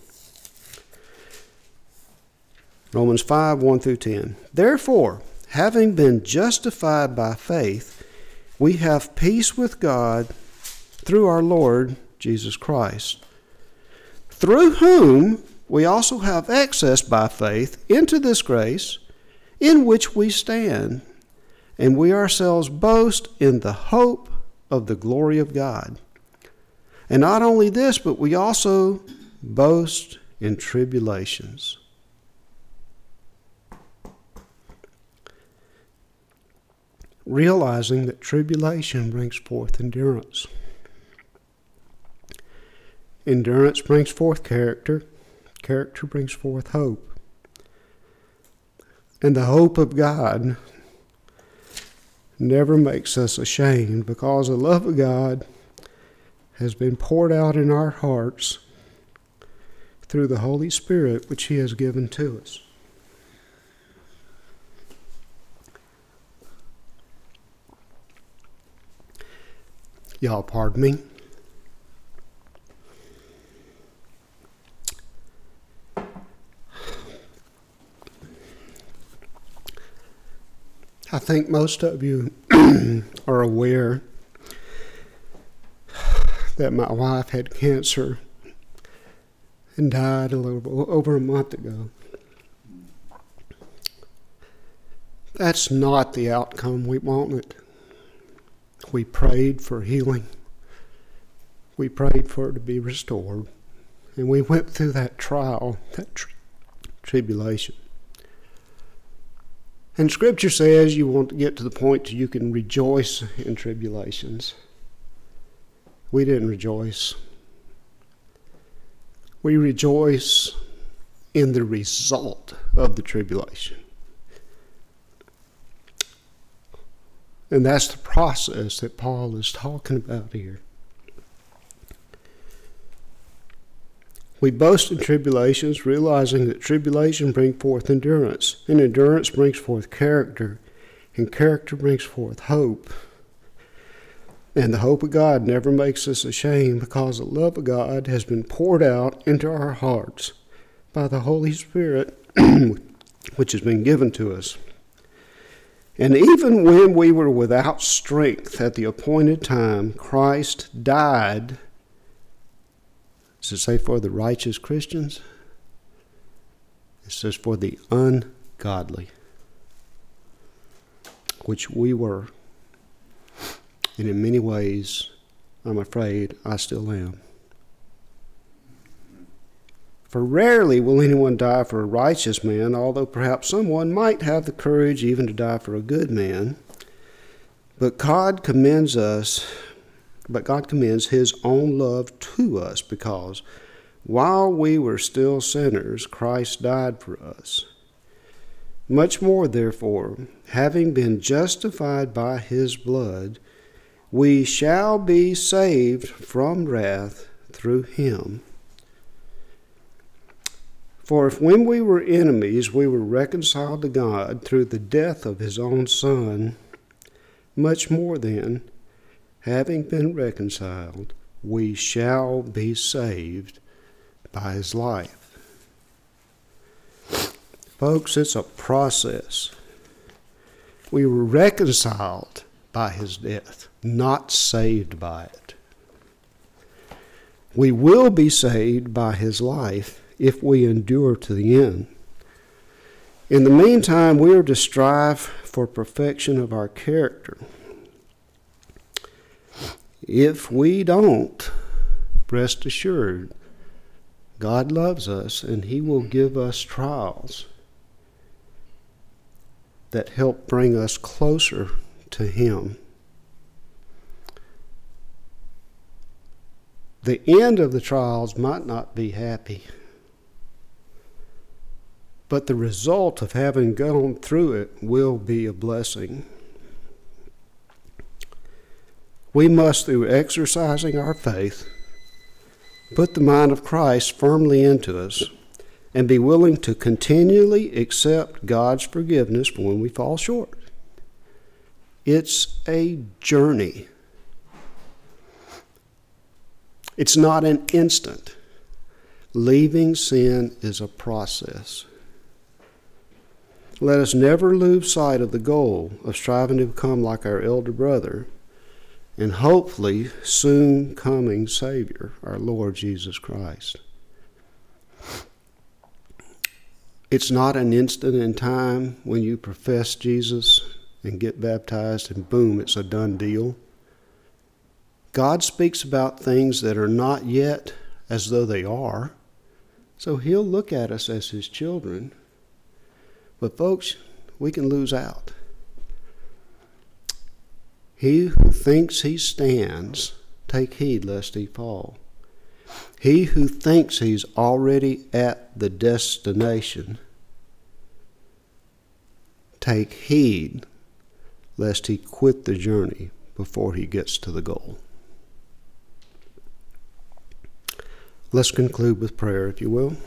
Romans five, one through ten. Therefore, having been justified by faith, we have peace with God through our Lord Jesus Christ, through whom we also have access by faith into this grace in which we stand, and we ourselves boast in the hope of the glory of God. And not only this, but we also boast in tribulations. Realizing that tribulation brings forth endurance. Endurance brings forth character. Character brings forth hope. And the hope of God never makes us ashamed, because the love of God has been poured out in our hearts through the Holy Spirit, which He has given to us. Y'all pardon me. I think most of you are aware that my wife had cancer and died a little over a month ago. That's not the outcome we wanted. We prayed for healing. We prayed for her to be restored. And we went through that trial, that tri- tribulation. And Scripture says you want to get to the point that you can rejoice in tribulations. We didn't rejoice. We rejoice in the result of the tribulation. And that's the process that Paul is talking about here. We boast in tribulations, realizing that tribulation brings forth endurance, and endurance brings forth character, and character brings forth hope. And the hope of God never makes us ashamed, because the love of God has been poured out into our hearts by the Holy Spirit, which has been given to us. And even when we were without strength at the appointed time, Christ died. Does it say for the righteous Christians? It says for the ungodly, which we were. And in many ways, I'm afraid I still am. For rarely will anyone die for a righteous man, although perhaps someone might have the courage even to die for a good man. But God commends us, but God commends His own love to us, because while we were still sinners, Christ died for us. Much more, therefore, having been justified by His blood, we shall be saved from wrath through Him. For if when we were enemies, we were reconciled to God through the death of His own Son, much more then, having been reconciled, we shall be saved by His life. Folks, it's a process. We were reconciled by His death, not saved by it. We will be saved by His life if we endure to the end. In the meantime, we are to strive for perfection of our character. If we don't, rest assured, God loves us, and He will give us trials that help bring us closer to Him. The end of the trials might not be happy, but the result of having gone through it will be a blessing. We must, through exercising our faith, put the mind of Christ firmly into us and be willing to continually accept God's forgiveness for when we fall short. It's a journey. It's not an instant. Leaving sin is a process. Let us never lose sight of the goal of striving to become like our elder brother and hopefully soon coming Savior, our Lord Jesus Christ. It's not an instant in time when you profess Jesus and get baptized and boom, it's a done deal. God speaks about things that are not yet as though they are. So he'll look at us as his children. But folks, we can lose out. He who thinks he stands, take heed lest he fall. He who thinks he's already at the destination, take heed lest he quit the journey before he gets to the goal. Let's conclude with prayer, if you will.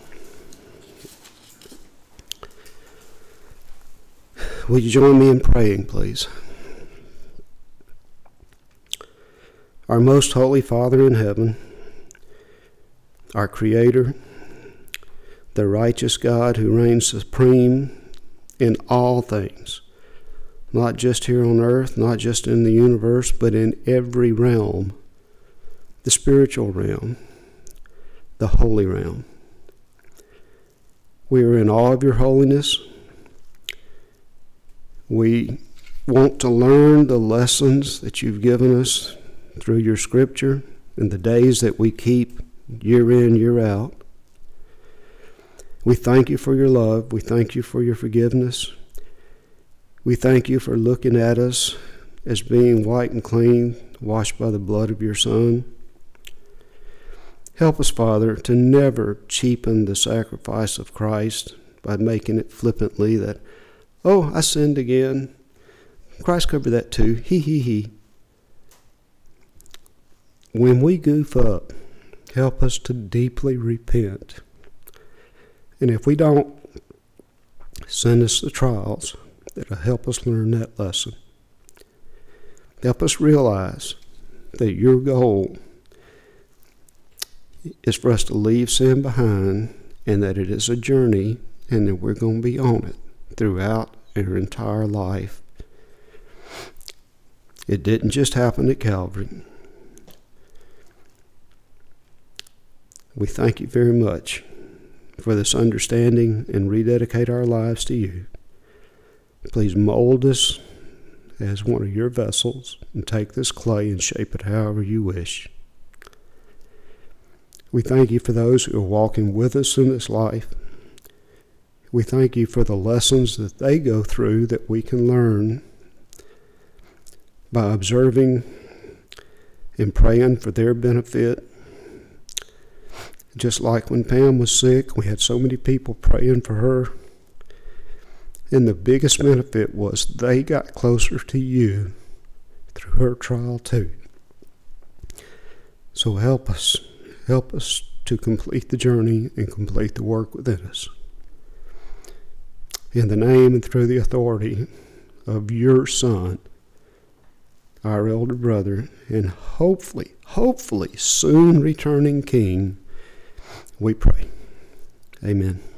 Will you join me in praying, please? Our most holy Father in heaven, our Creator, the righteous God who reigns supreme in all things, not just here on earth, not just in the universe, but in every realm, the spiritual realm, the holy realm. We are in awe of your holiness. We want to learn the lessons that you've given us through your scripture in the days that we keep year in, year out. We thank you for your love. We thank you for your forgiveness. We thank you for looking at us as being white and clean, washed by the blood of your Son. Help us, Father, to never cheapen the sacrifice of Christ by making it flippantly that, oh, I sinned again. Christ covered that too. He, he, he. When we goof up, help us to deeply repent. And if we don't, send us the trials that will help us learn that lesson. Help us realize that your goal is for us to leave sin behind, and that it is a journey, and that we're going to be on it throughout our entire life. It didn't just happen at Calvary. We thank you very much for this understanding and rededicate our lives to you. Please mold us as one of your vessels and take this clay and shape it however you wish. We thank you for those who are walking with us in this life. We thank you for the lessons that they go through that we can learn by observing and praying for their benefit. Just like when Pam was sick, we had so many people praying for her. And the biggest benefit was they got closer to you through her trial too. So help us. Help us to complete the journey and complete the work within us. In the name and through the authority of your Son, our elder brother, and hopefully, hopefully soon returning King, we pray. Amen.